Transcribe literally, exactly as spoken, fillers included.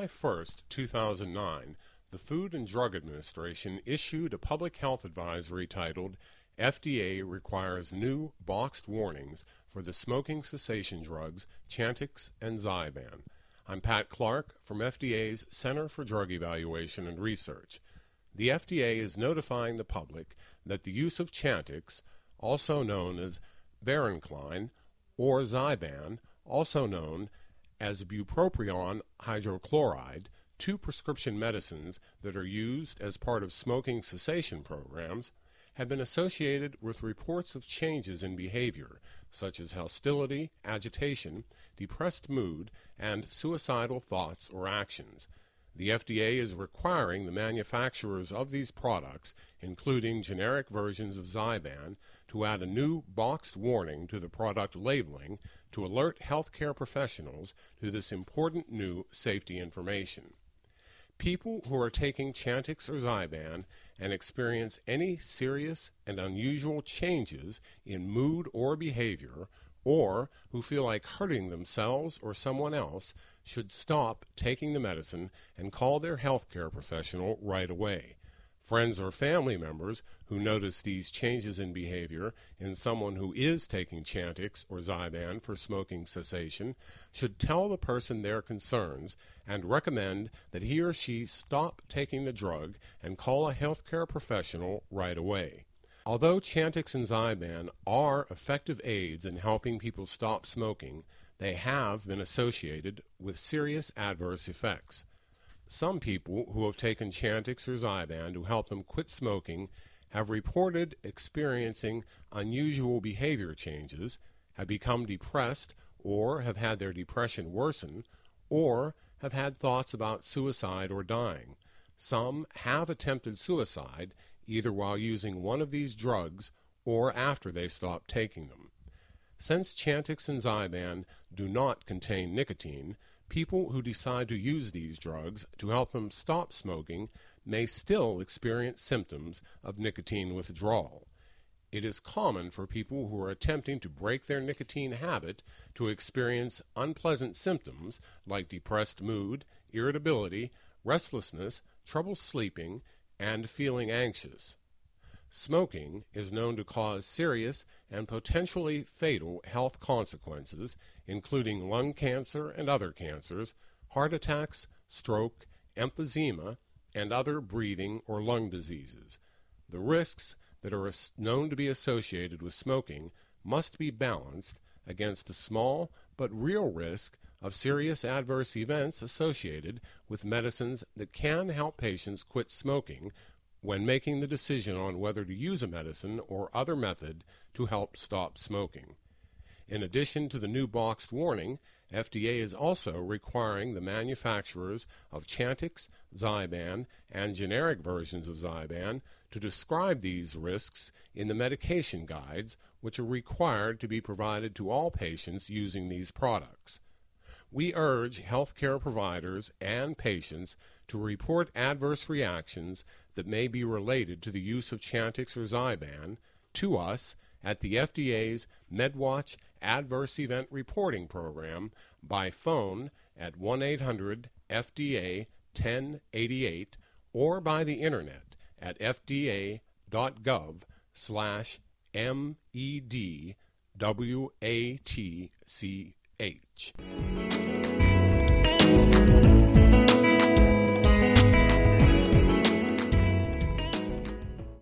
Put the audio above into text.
first, two thousand nine, the Food and Drug Administration issued a public health advisory titled F D A Requires New Boxed Warnings for the Smoking Cessation Drugs Chantix and Zyban. I'm Pat Clark from F D A's Center for Drug Evaluation and Research. The F D A is notifying the public that the use of Chantix, also known as Varenicline, or Zyban, also known as bupropion hydrochloride, two prescription medicines that are used as part of smoking cessation programs, have been associated with reports of changes in behavior, such as hostility, agitation, depressed mood, and suicidal thoughts or actions. The F D A is requiring the manufacturers of these products, including generic versions of Zyban, to add a new boxed warning to the product labeling to alert healthcare professionals to this important new safety information. People who are taking Chantix or Zyban and experience any serious and unusual changes in mood or behavior, or who feel like hurting themselves or someone else, should stop taking the medicine and call their healthcare professional right away. Friends or family members who notice these changes in behavior in someone who is taking Chantix or Zyban for smoking cessation should tell the person their concerns and recommend that he or she stop taking the drug and call a healthcare professional right away. Although Chantix and Zyban are effective aids in helping people stop smoking, they have been associated with serious adverse effects. Some people who have taken Chantix or Zyban to help them quit smoking have reported experiencing unusual behavior changes, have become depressed or have had their depression worsen, or have had thoughts about suicide or dying. Some have attempted suicide either while using one of these drugs or after they stopped taking them. Since Chantix and Zyban do not contain nicotine, people who decide to use these drugs to help them stop smoking may still experience symptoms of nicotine withdrawal. It is common for people who are attempting to break their nicotine habit to experience unpleasant symptoms like depressed mood, irritability, restlessness, trouble sleeping, and feeling anxious. Smoking is known to cause serious and potentially fatal health consequences, including lung cancer and other cancers, heart attacks, stroke, emphysema, and other breathing or lung diseases. The risks that are known to be associated with smoking must be balanced against the small but real risk of serious adverse events associated with medicines that can help patients quit smoking when making the decision on whether to use a medicine or other method to help stop smoking. In addition to the new boxed warning, F D A is also requiring the manufacturers of Chantix, Zyban, and generic versions of Zyban to describe these risks in the medication guides, which are required to be provided to all patients using these products. We urge healthcare providers and patients to report adverse reactions that may be related to the use of Chantix or Zyban to us at the F D A's MedWatch Adverse Event Reporting Program by phone at one eight hundred F D A ten eighty-eight or by the internet at fda.gov slash M E D W A T C H.